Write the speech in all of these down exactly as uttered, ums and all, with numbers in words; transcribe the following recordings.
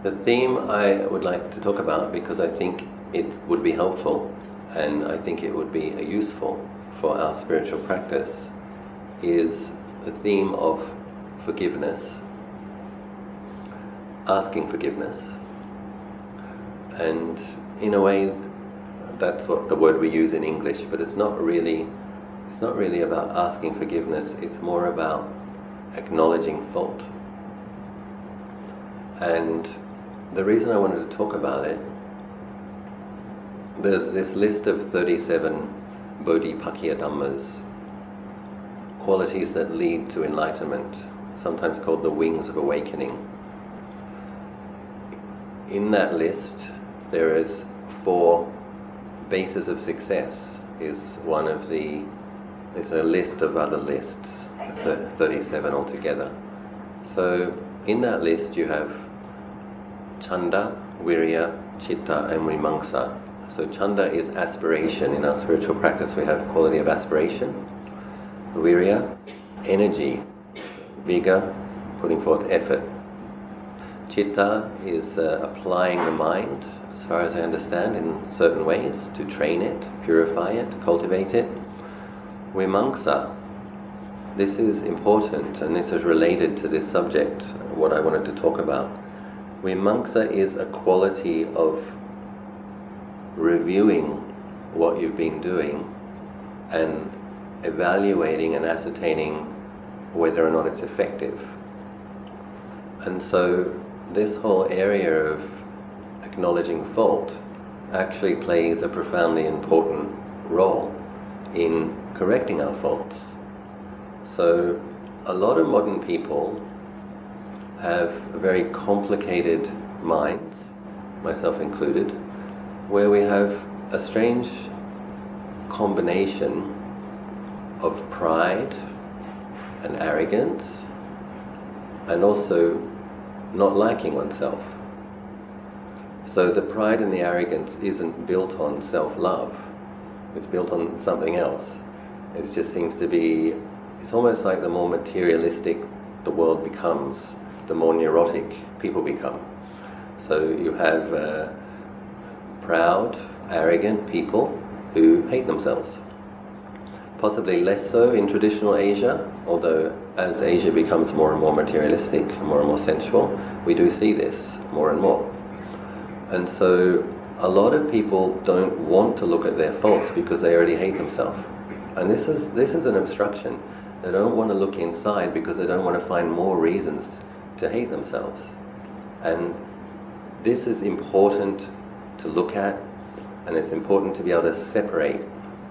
The theme I would like to talk about, because I think it would be helpful and I think it would be useful for our spiritual practice, is the theme of forgiveness, asking forgiveness. And in a way, that's what the word we use in English, but it's not really it's not really about asking forgiveness, it's more about acknowledging fault. And the reason I wanted to talk about it, there's this list of thirty-seven Bodhipakkhya Dhammas, qualities that lead to enlightenment, sometimes called the wings of awakening. In that list, there is four bases of success, is one of the, there's a list of other lists, thirty-seven altogether. So in that list you have Chanda, Virya, Chitta and Vimamsa. So Chanda is aspiration. In our spiritual practice we have quality of aspiration. Virya, energy, vigor, putting forth effort. Chitta is uh, applying the mind, as far as I understand, in certain ways, to train it, purify it, cultivate it. Vimamsa, this is important, and this is related to this subject, what I wanted to talk about. Vimamsa is a quality of reviewing what you've been doing and evaluating and ascertaining whether or not it's effective. And so this whole area of acknowledging fault actually plays a profoundly important role in correcting our faults. So a lot of modern people have very complicated minds, myself included, where we have a strange combination of pride and arrogance and also not liking oneself. So the pride and the arrogance isn't built on self-love, it's built on something else. It just seems to be, it's almost like the more materialistic the world becomes, the more neurotic people become. So you have uh, proud, arrogant people who hate themselves. Possibly less so in traditional Asia, although as Asia becomes more and more materialistic, more and more sensual, we do see this more and more. And so a lot of people don't want to look at their faults because they already hate themselves. And this is, this is an obstruction. They don't want to look inside because they don't want to find more reasons to hate themselves. And this is important to look at, and it's important to be able to separate,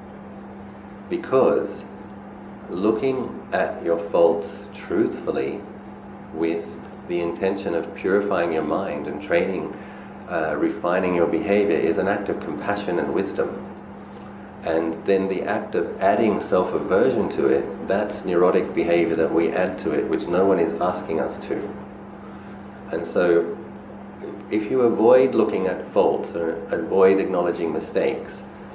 because looking at your faults truthfully with the intention of purifying your mind and training, uh, refining your behavior is an act of compassion and wisdom. And then the act of adding self-aversion to it, that's neurotic behavior that we add to it, which no one is asking us to. And so if you avoid looking at faults or avoid acknowledging mistakes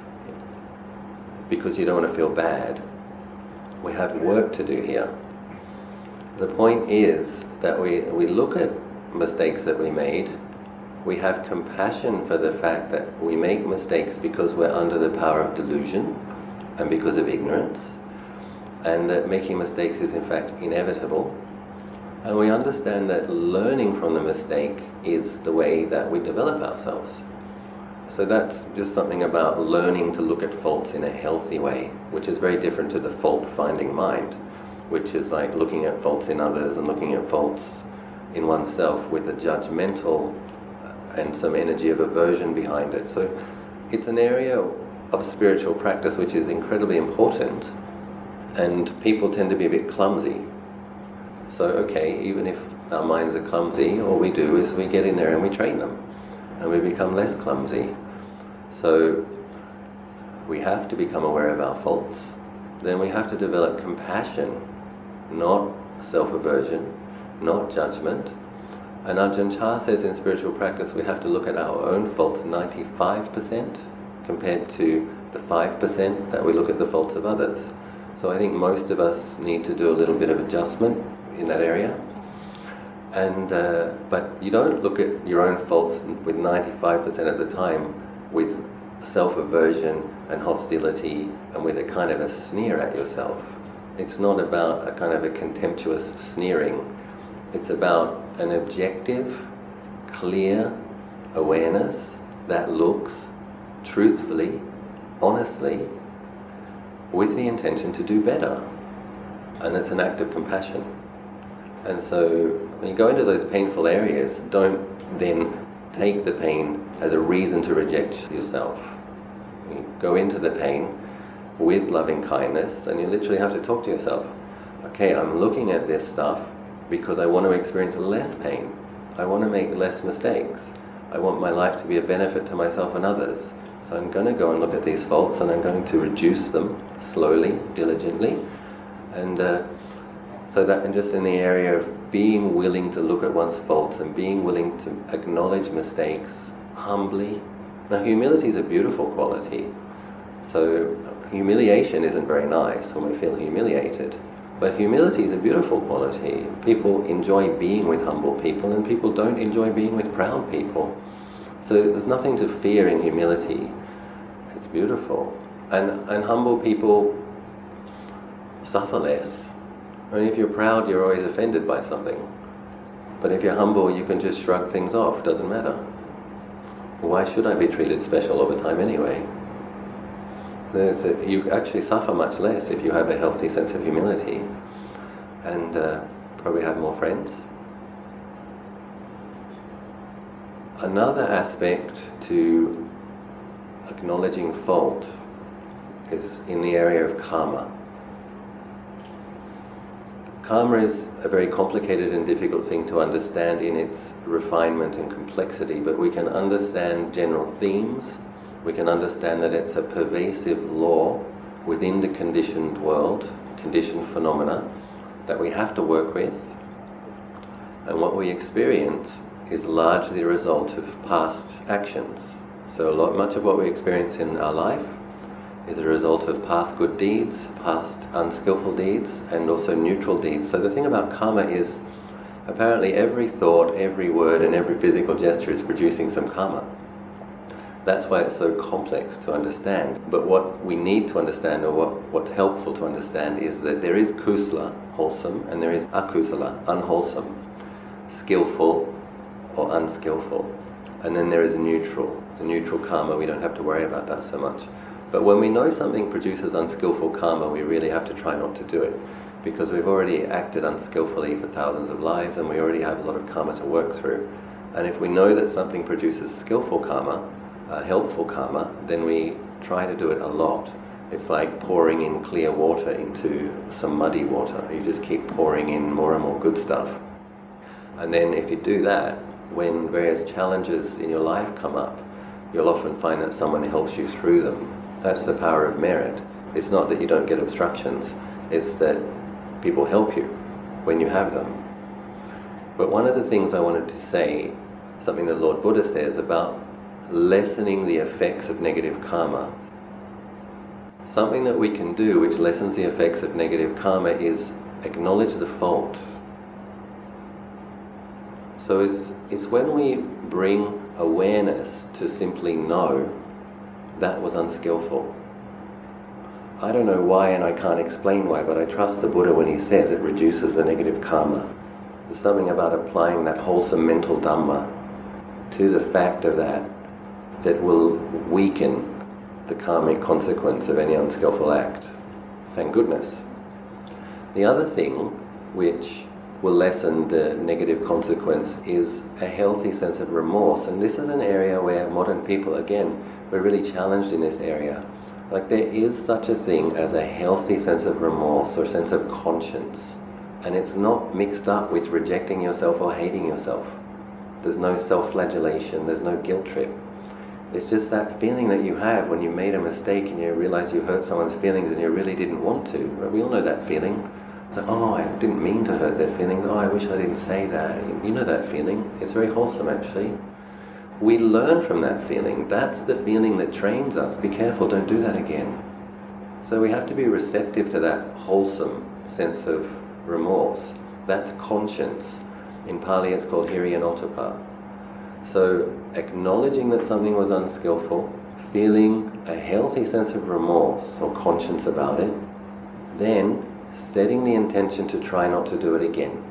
because you don't want to feel bad, we have work to do here. The point is that we, we look at mistakes that we made, we have compassion for the fact that we make mistakes because we're under the power of delusion and because of ignorance, and that making mistakes is in fact inevitable. And we understand that learning from the mistake is the way that we develop ourselves. So that's just something about learning to look at faults in a healthy way, which is very different to the fault-finding mind, which is like looking at faults in others and looking at faults in oneself with a judgmental and some energy of aversion behind it. So it's an area of spiritual practice which is incredibly important, and people tend to be a bit clumsy. So okay, even if our minds are clumsy, all we do is we get in there and we train them, and we become less clumsy. So we have to become aware of our faults. Then we have to develop compassion, not self-aversion, not judgment. And Ajahn Chah says in spiritual practice we have to look at our own faults ninety-five percent compared to the five percent that we look at the faults of others. So I think most of us need to do a little bit of adjustment in that area. And uh, but you don't look at your own faults with ninety-five percent of the time with self-aversion and hostility and with a kind of a sneer at yourself. It's not about a kind of a contemptuous sneering. It's about an objective, clear awareness that looks truthfully, honestly, with the intention to do better. And it's an act of compassion. And so when you go into those painful areas, don't then take the pain as a reason to reject yourself. You go into the pain with loving kindness, and you literally have to talk to yourself. Okay, I'm looking at this stuff because I want to experience less pain. I want to make less mistakes. I want my life to be a benefit to myself and others. So I'm going to go and look at these faults, and I'm going to reduce them slowly, diligently, and uh, so that, and just in the area of being willing to look at one's faults and being willing to acknowledge mistakes humbly. Now, humility is a beautiful quality. So humiliation isn't very nice when we feel humiliated, but humility is a beautiful quality. People enjoy being with humble people, and people don't enjoy being with proud people. So there's nothing to fear in humility. It's beautiful. And, and humble people suffer less. I mean, if you're proud, you're always offended by something. But if you're humble, you can just shrug things off. It doesn't matter. Why should I be treated special all the time anyway? There's a, you actually suffer much less if you have a healthy sense of humility, and uh, probably have more friends. Another aspect to acknowledging fault is in the area of karma. Karma is a very complicated and difficult thing to understand in its refinement and complexity, but we can understand general themes. We can understand that it's a pervasive law within the conditioned world, conditioned phenomena, that we have to work with. And what we experience is largely a result of past actions. So a lot, much of what we experience in our life is a result of past good deeds, past unskillful deeds, and also neutral deeds. So the thing about karma is, apparently every thought, every word, and every physical gesture is producing some karma. That's why it's so complex to understand. But what we need to understand, or what, what's helpful to understand, is that there is kusala, wholesome, and there is akusala, unwholesome, skillful or unskillful. And then there is neutral, the neutral karma. We don't have to worry about that so much. But when we know something produces unskillful karma, we really have to try not to do it, because we've already acted unskillfully for thousands of lives, and we already have a lot of karma to work through. And if we know that something produces skillful karma, uh, helpful karma, then we try to do it a lot. It's like pouring in clear water into some muddy water. You just keep pouring in more and more good stuff. And then if you do that, when various challenges in your life come up, you'll often find that someone helps you through them. That's the power of merit. It's not that you don't get obstructions, it's that people help you when you have them. But one of the things I wanted to say, something that Lord Buddha says about lessening the effects of negative karma. Something that we can do which lessens the effects of negative karma is acknowledge the fault. So it's, it's when we bring awareness to simply know that was unskillful. I don't know why, and I can't explain why, but I trust the Buddha when he says it reduces the negative karma. There's something about applying that wholesome mental dhamma to the fact of that that will weaken the karmic consequence of any unskillful act. Thank goodness. The other thing which will lessen the negative consequence is a healthy sense of remorse. And this is an area where modern people, again, we're really challenged in this area. Like, there is such a thing as a healthy sense of remorse or sense of conscience. And it's not mixed up with rejecting yourself or hating yourself. There's no self-flagellation, there's no guilt trip. It's just that feeling that you have when you made a mistake and you realize you hurt someone's feelings and you really didn't want to. We all know that feeling. It's like, oh, I didn't mean to hurt their feelings. Oh, I wish I didn't say that. You know that feeling. It's very wholesome, actually. We learn from that feeling. That's the feeling that trains us. Be careful, don't do that again. So we have to be receptive to that wholesome sense of remorse. That's conscience. In Pali it's called Hiriyanotapa. So acknowledging that something was unskillful, feeling a healthy sense of remorse or conscience about it, then setting the intention to try not to do it again.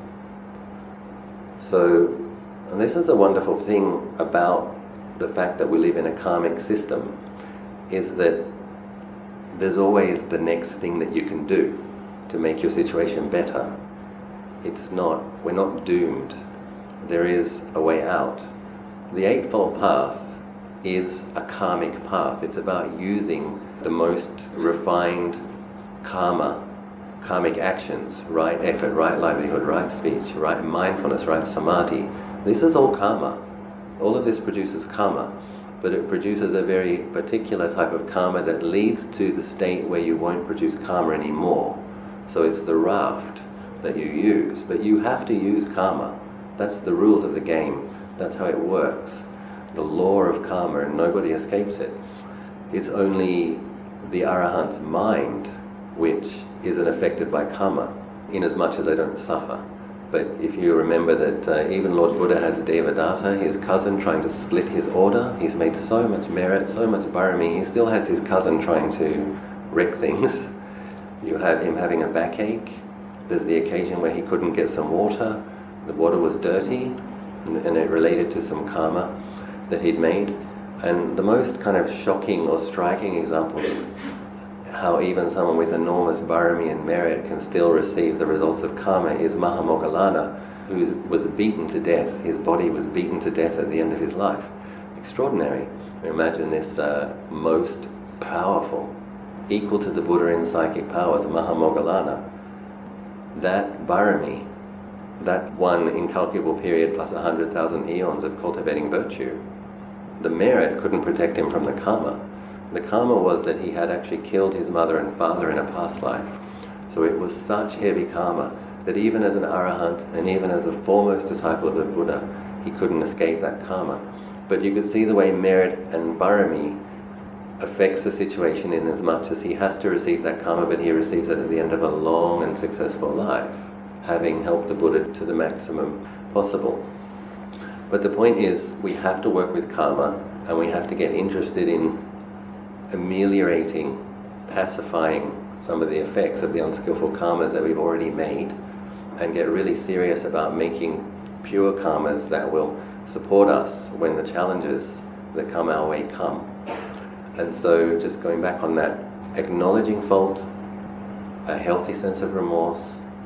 So, and this is a wonderful thing about the fact that we live in a karmic system, is that there's always the next thing that you can do to make your situation better. It's not, we're not doomed. There is a way out. The Eightfold Path is a karmic path. It's about using the most refined karma, karmic actions, right effort, right livelihood, right speech, right mindfulness, right samadhi. This is all karma. All of this produces karma, but it produces a very particular type of karma that leads to the state where you won't produce karma anymore. So it's the raft that you use, but you have to use karma. That's the rules of the game. That's how it works. The law of karma, and nobody escapes it. It's only the Arahant's mind which isn't affected by karma, in as much as they don't suffer. But if you remember that uh, even Lord Buddha has Devadatta, his cousin, trying to split his order. He's made so much merit, so much barami, he still has his cousin trying to wreck things. You have him having a backache. There's the occasion where he couldn't get some water. The water was dirty, and it related to some karma that he'd made. And the most kind of shocking or striking example of how even someone with enormous barami and merit can still receive the results of karma is Mahamoggallana, who was beaten to death. His body was beaten to death at the end of his life. Extraordinary. Imagine this uh, most powerful, equal to the Buddha in psychic powers, Mahamoggallana. That barami, that one incalculable period plus a hundred thousand eons of cultivating virtue, the merit couldn't protect him from the karma. The karma was that he had actually killed his mother and father in a past life. So it was such heavy karma that even as an arahant and even as a foremost disciple of the Buddha, he couldn't escape that karma. But you could see the way merit and barami affects the situation in as much as he has to receive that karma, but he receives it at the end of a long and successful life, having helped the Buddha to the maximum possible. But the point is, we have to work with karma, and we have to get interested in ameliorating, pacifying some of the effects of the unskillful karmas that we've already made, and get really serious about making pure karmas that will support us when the challenges that come our way come. And so just going back on that, acknowledging fault, a healthy sense of remorse,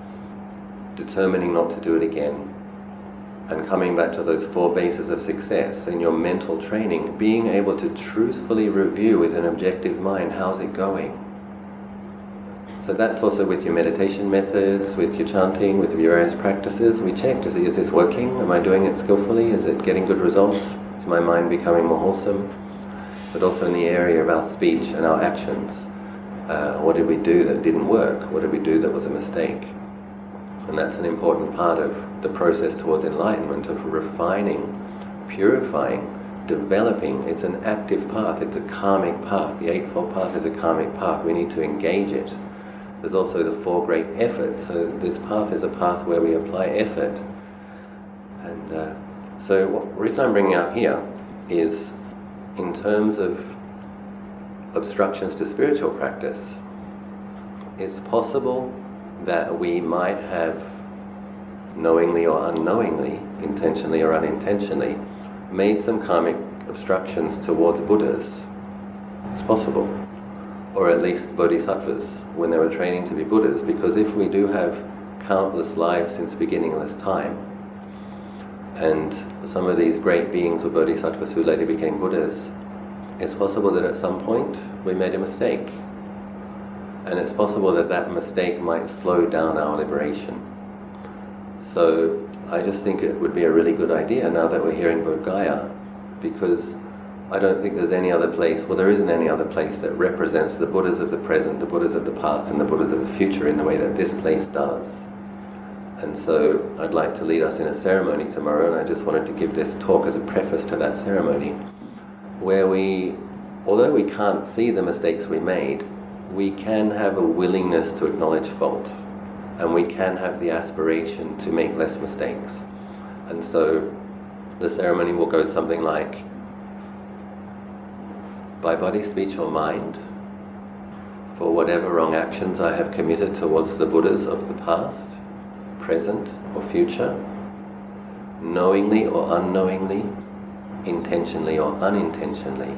determining not to do it again, and coming back to those four bases of success in your mental training, being able to truthfully review with an objective mind, how's it going? So that's also with your meditation methods, with your chanting, with your various practices. We check to see, is this working? Am I doing it skillfully? Is it getting good results? Is my mind becoming more wholesome? But also in the area of our speech and our actions. Uh, what did we do that didn't work? What did we do that was a mistake? And that's an important part of the process towards enlightenment, of refining, purifying, developing. It's an active path, it's a karmic path. The Eightfold Path is a karmic path. We need to engage it. There's also the four great efforts. So this path is a path where we apply effort. And uh, so what the reason I'm bringing up here is in terms of obstructions to spiritual practice. It's possible that we might have, knowingly or unknowingly, intentionally or unintentionally, made some karmic obstructions towards Buddhas. It's possible. Or at least Bodhisattvas, when they were training to be Buddhas, because if we do have countless lives since beginningless time, and some of these great beings were Bodhisattvas who later became Buddhas, it's possible that at some point we made a mistake. And it's possible that that mistake might slow down our liberation. So I just think it would be a really good idea now that we're here in Bodh Gaya, because I don't think there's any other place, well there isn't any other place that represents the Buddhas of the present, the Buddhas of the past and the Buddhas of the future in the way that this place does. And so I'd like to lead us in a ceremony tomorrow, and I just wanted to give this talk as a preface to that ceremony, where we, although we can't see the mistakes we made, we can have a willingness to acknowledge fault, and we can have the aspiration to make less mistakes. And so the ceremony will go something like, by body, speech or mind, for whatever wrong actions I have committed towards the Buddhas of the past, present or future, knowingly or unknowingly, intentionally or unintentionally,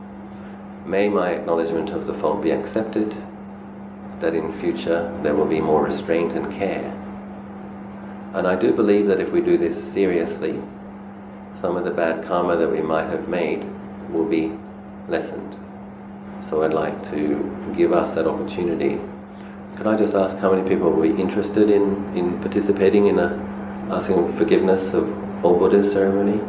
may my acknowledgement of the fault be accepted, that in future there will be more restraint and care. And I do believe that if we do this seriously, some of the bad karma that we might have made will be lessened. So I'd like to give us that opportunity. Can I just ask how many people will be interested in, in participating in a asking forgiveness of all Buddhas ceremony?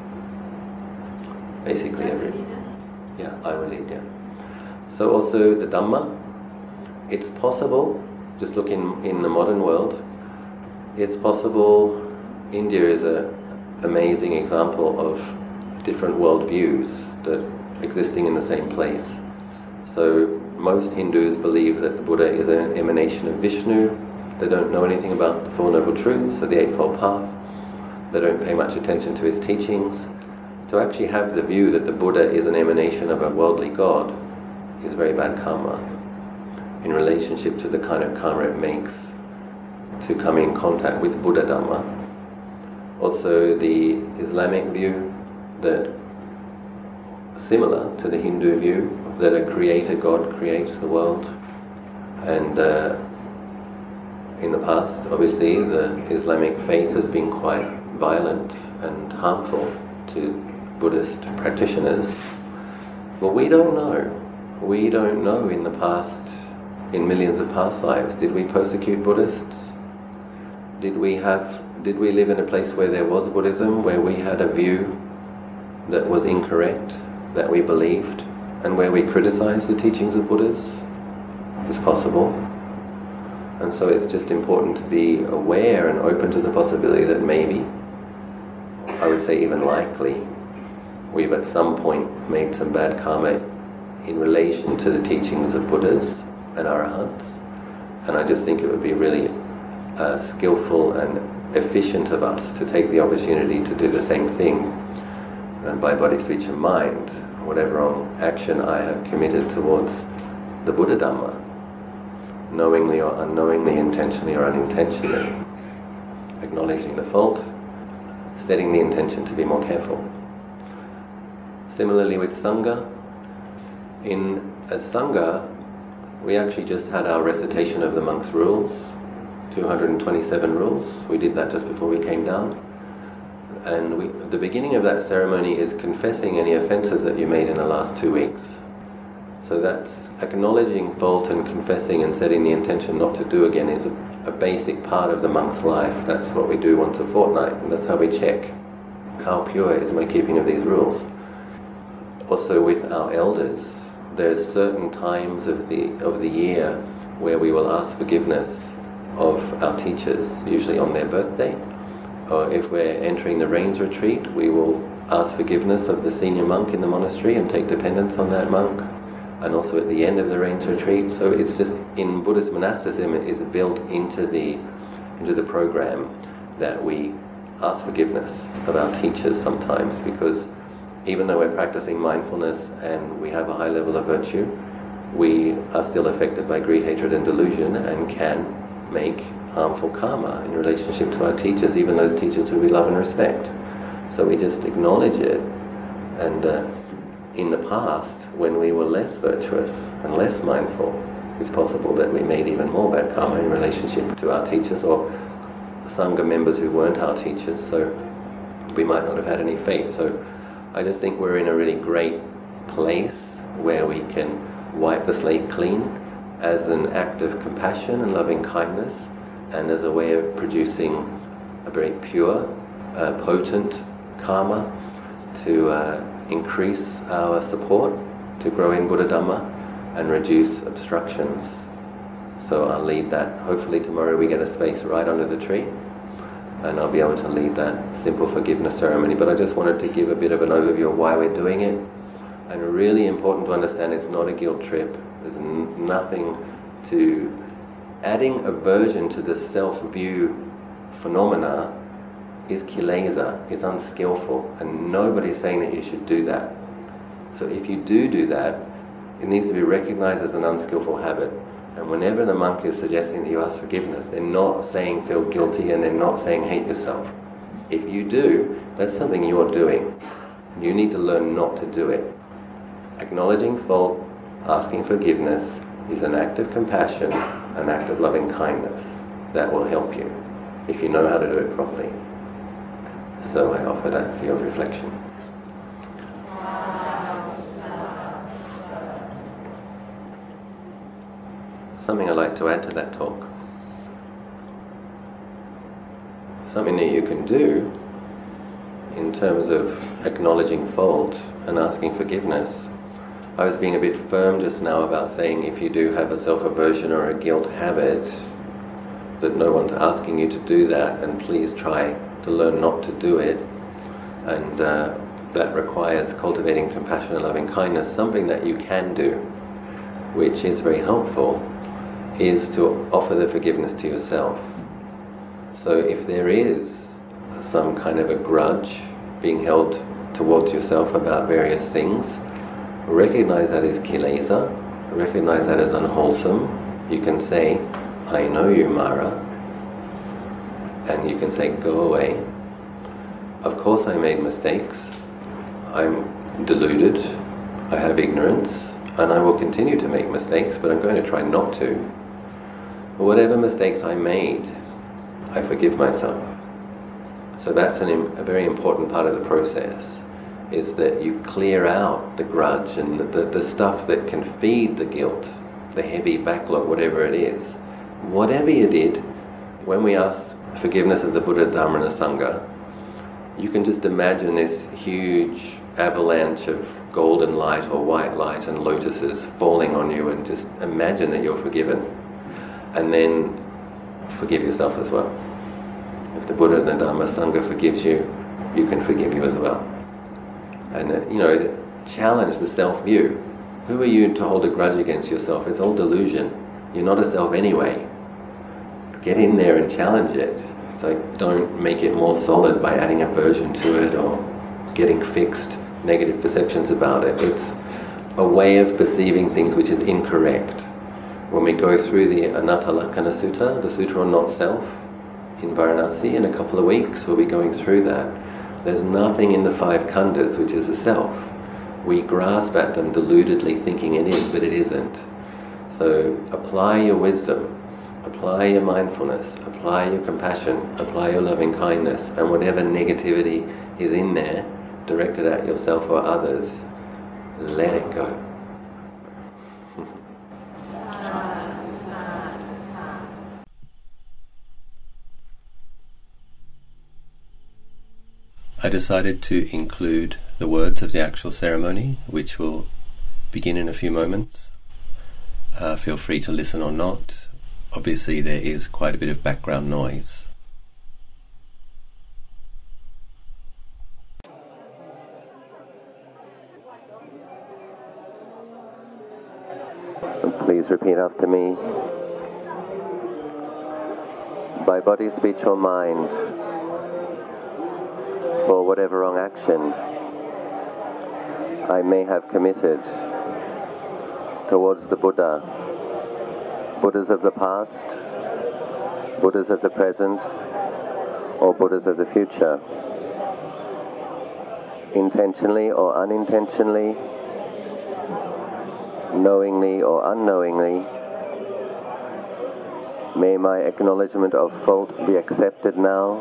Basically every... Yeah, I will lead, yeah. So also the Dhamma, it's possible, just look in, in the modern world, it's possible. India is an amazing example of different worldviews that existing in the same place. So most Hindus believe that the Buddha is an emanation of Vishnu. They don't know anything about the Four Noble Truths or the Eightfold Path. They don't pay much attention to his teachings. To actually have the view that the Buddha is an emanation of a worldly god is very bad karma in relationship to the kind of karma it makes to come in contact with Buddha Dhamma. Also the Islamic view that, similar to the Hindu view, that a creator God creates the world. And uh, in the past, obviously, the Islamic faith has been quite violent and harmful to Buddhist practitioners. Well, we don't know. We don't know in the past, in millions of past lives, did we persecute Buddhists? Did we have, did we live in a place where there was Buddhism, where we had a view that was incorrect, that we believed, and where we criticized the teachings of Buddhas? It's possible. And so it's just important to be aware and open to the possibility that maybe, I would say even likely, we've at some point made some bad karma in relation to the teachings of Buddhas and Arahants. And I just think it would be really uh, skillful and efficient of us to take the opportunity to do the same thing uh, by body, speech and mind, whatever wrong action I have committed towards the Buddha Dhamma, knowingly or unknowingly, intentionally or unintentionally, acknowledging the fault, setting the intention to be more careful. Similarly with Sangha, in a Sangha, we actually just had our recitation of the monks' rules, two hundred twenty-seven rules. We did that just before we came down. And we, the beginning of that ceremony is confessing any offences that you made in the last two weeks. So that's acknowledging fault and confessing and setting the intention not to do again is a, a basic part of the monk's life. That's what we do once a fortnight, and that's how we check how pure is my keeping of these rules. Also with our elders, there's certain times of the of the year where we will ask forgiveness of our teachers, usually on their birthday. Or if we're entering the rains retreat, we will ask forgiveness of the senior monk in the monastery and take dependence on that monk. And also at the end of the rains retreat. So it's just, in Buddhist monasticism, it is built into the into the program that we ask forgiveness of our teachers sometimes, because even though we're practicing mindfulness and we have a high level of virtue, we are still affected by greed, hatred and delusion and can make harmful karma in relationship to our teachers, even those teachers who we love and respect. So we just acknowledge it. And uh, in the past, when we were less virtuous and less mindful, it's possible that we made even more bad karma in relationship to our teachers or Sangha members who weren't our teachers, so we might not have had any faith. So I just think we're in a really great place where we can wipe the slate clean as an act of compassion and loving kindness, and as a way of producing a very pure, uh, potent karma to uh, increase our support to grow in Buddha Dhamma and reduce obstructions. So I'll lead that. Hopefully tomorrow we get a space right under the tree and I'll be able to lead that simple forgiveness ceremony. But I just wanted to give a bit of an overview of why we're doing it. And really important to understand, it's not a guilt trip. There's n- nothing to... Adding aversion to the self-view phenomena is kilesa, is unskillful, and nobody's saying that you should do that. So if you do do that, it needs to be recognized as an unskillful habit. And whenever the monk is suggesting that you ask forgiveness, they're not saying feel guilty and they're not saying hate yourself. If you do, that's something you're doing. You need to learn not to do it. Acknowledging fault, asking forgiveness is an act of compassion, an act of loving kindness. That will help you if you know how to do it properly. So I offer that for your reflection. Something I'd like to add to that talk. Something that you can do in terms of acknowledging fault and asking forgiveness. I was being a bit firm just now about saying if you do have a self-aversion or a guilt habit, that no one's asking you to do that, and please try to learn not to do it. And uh, that requires cultivating compassion and loving kindness. Something that you can do, which is very helpful, is to offer the forgiveness to yourself. So if there is some kind of a grudge being held towards yourself about various things, recognize that as kilesa, recognize that as unwholesome. You can say, I know you, Mara, and you can say, go away. Of course I made mistakes. I'm deluded. I have ignorance, and I will continue to make mistakes, but I'm going to try not to. Whatever mistakes I made, I forgive myself. So that's an, a very important part of the process, is that you clear out the grudge and the, the, the stuff that can feed the guilt, the heavy backlog, whatever it is. Whatever you did, when we ask forgiveness of the Buddha, Dhamma and the Sangha, you can just imagine this huge avalanche of golden light or white light and lotuses falling on you, and just imagine that you're forgiven. And then forgive yourself as well. If the Buddha and the Dhamma Sangha forgives you, you can forgive you as well. And uh, you know, challenge the self-view. Who are you to hold a grudge against yourself? It's all delusion. You're not a self anyway. Get in there and challenge it. So don't make it more solid by adding aversion to it or getting fixed negative perceptions about it. It's a way of perceiving things which is incorrect. When we go through the Anatta Lakkhana Sutta, the Sutra on Not Self, in Varanasi in a couple of weeks, we'll be going through that. There's nothing in the five khandhas which is a self. We grasp at them deludedly thinking it is, but it isn't. So apply your wisdom, apply your mindfulness, apply your compassion, apply your loving kindness, and whatever negativity is in there, directed at yourself or others, let it go. I decided to include the words of the actual ceremony, which will begin in a few moments. Uh, feel free to listen or not. Obviously there is quite a bit of background noise. Please repeat after me. By body, speech or mind, for whatever wrong action I may have committed towards the Buddha, Buddhas of the past, Buddhas of the present, or Buddhas of the future, intentionally or unintentionally, knowingly or unknowingly, may my acknowledgement of fault be accepted now,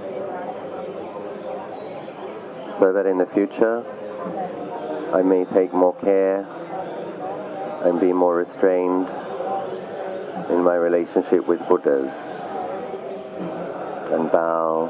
so that in the future I may take more care and be more restrained in my relationship with Buddhas. And bow.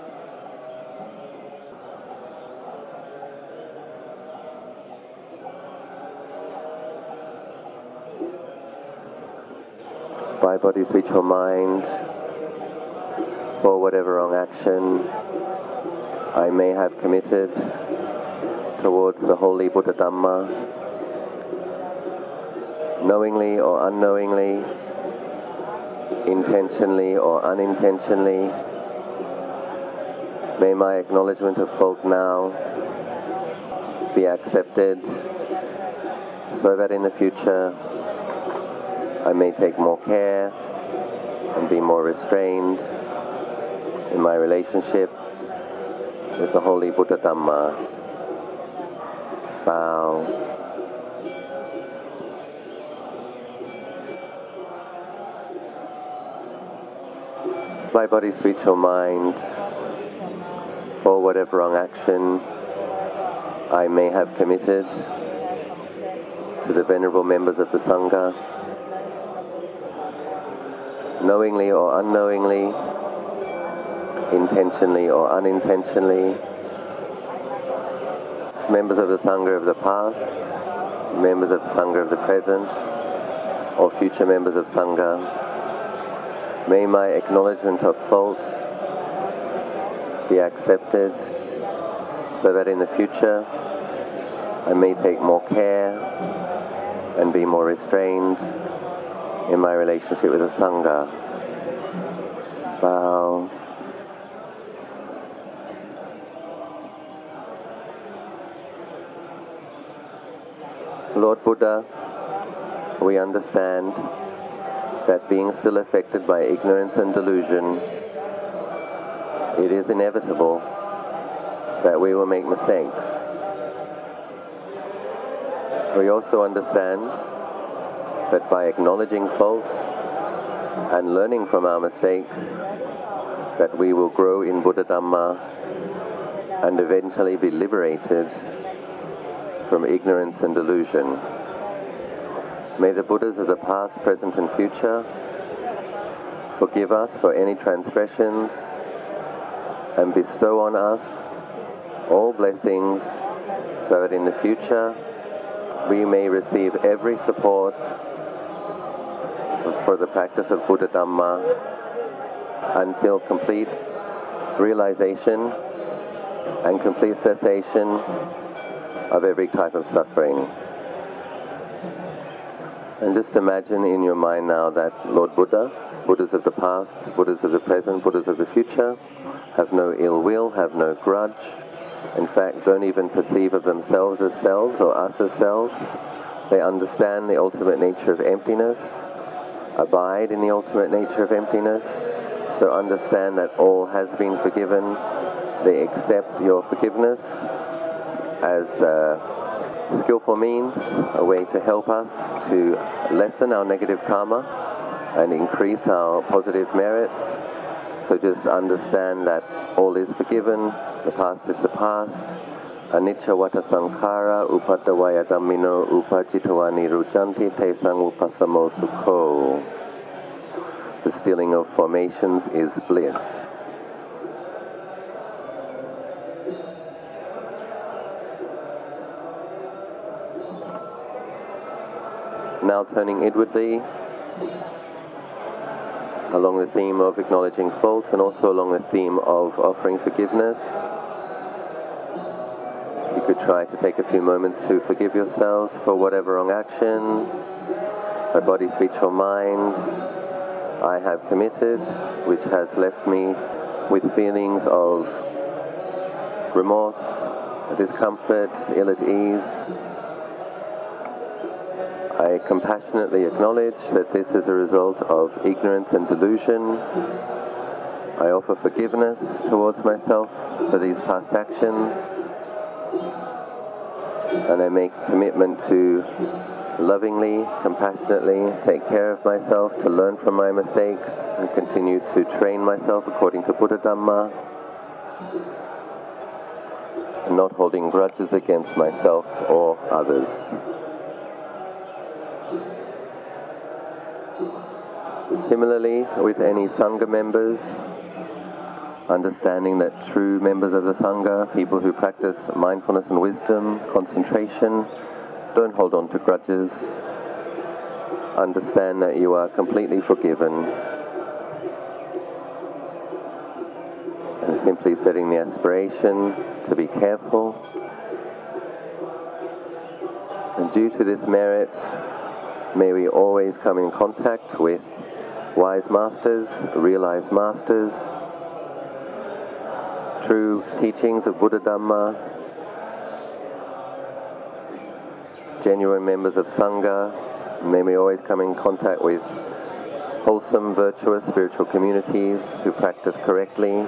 By body, speech or mind, for whatever wrong action I may have committed towards the holy Buddha Dhamma, knowingly or unknowingly, intentionally or unintentionally, May my acknowledgement of fault now be accepted so that in the future I may take more care and be more restrained in my relationship with the Holy Buddha Dhamma. Bow. My body, spiritual mind, for whatever wrong action I may have committed to the venerable members of the Sangha, knowingly or unknowingly, intentionally or unintentionally, members of the Sangha of the past, members of the Sangha of the present, or future members of Sangha, may my acknowledgement of fault be accepted so that in the future I may take more care and be more restrained in my relationship with the Sangha. Bow. Lord Buddha, we understand that being still affected by ignorance and delusion, it is inevitable that we will make mistakes. We also understand that by acknowledging faults and learning from our mistakes, that we will grow in Buddha Dhamma and eventually be liberated from ignorance and delusion. May the Buddhas of the past, present and future forgive us for any transgressions and bestow on us all blessings so that in the future we may receive every support for the practice of Buddha Dhamma until complete realization and complete cessation of every type of suffering. And just imagine in your mind now that Lord Buddha, Buddhas of the past, Buddhas of the present, Buddhas of the future, have no ill will, have no grudge, in fact don't even perceive of themselves as selves or us as selves. They understand the ultimate nature of emptiness, abide in the ultimate nature of emptiness, so understand that all has been forgiven. They accept your forgiveness as a skillful means, a way to help us to lessen our negative karma and increase our positive merits. So just understand that all is forgiven, the past is the past. Anicca vata sankhara upadavaya dhammino upajitawa niruchanti tesang upasamo sukho. The stilling of formations is bliss. Now turning inwardly, along the theme of acknowledging fault and also along the theme of offering forgiveness, you could try to take a few moments to forgive yourselves for whatever wrong action, my body, speech or mind I have committed, which has left me with feelings of remorse, discomfort, ill at ease. I compassionately acknowledge that this is a result of ignorance and delusion. I offer forgiveness towards myself for these past actions, and I make commitment to lovingly, compassionately take care of myself, to learn from my mistakes, and continue to train myself according to Buddha Dhamma, and not holding grudges against myself or others. Similarly, with any Sangha members, understanding that true members of the Sangha, people who practice mindfulness and wisdom, concentration, don't hold on to grudges. Understand that you are completely forgiven. And simply setting the aspiration to be careful. And due to this merit, may we always come in contact with wise masters, realized masters, true teachings of Buddha Dhamma, genuine members of Sangha. May we always come in contact with wholesome, virtuous, spiritual communities who practice correctly.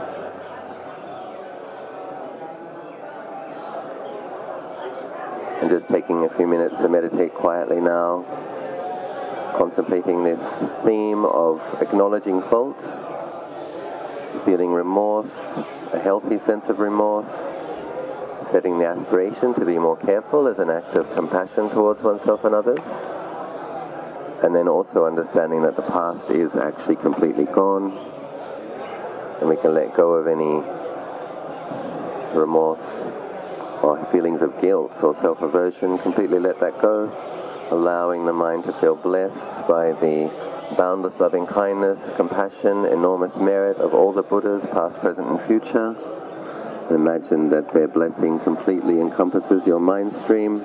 And just taking a few minutes to meditate quietly now, contemplating this theme of acknowledging fault, feeling remorse, a healthy sense of remorse, setting the aspiration to be more careful as an act of compassion towards oneself and others, and then also understanding that the past is actually completely gone, and we can let go of any remorse or feelings of guilt or self-aversion, completely let that go, allowing the mind to feel blessed by the boundless loving kindness, compassion, enormous merit of all the Buddhas, past, present, and future. Imagine that their blessing completely encompasses your mind stream,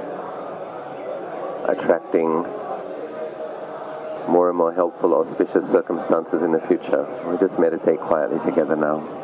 attracting more and more helpful, auspicious circumstances in the future. We just meditate quietly together now.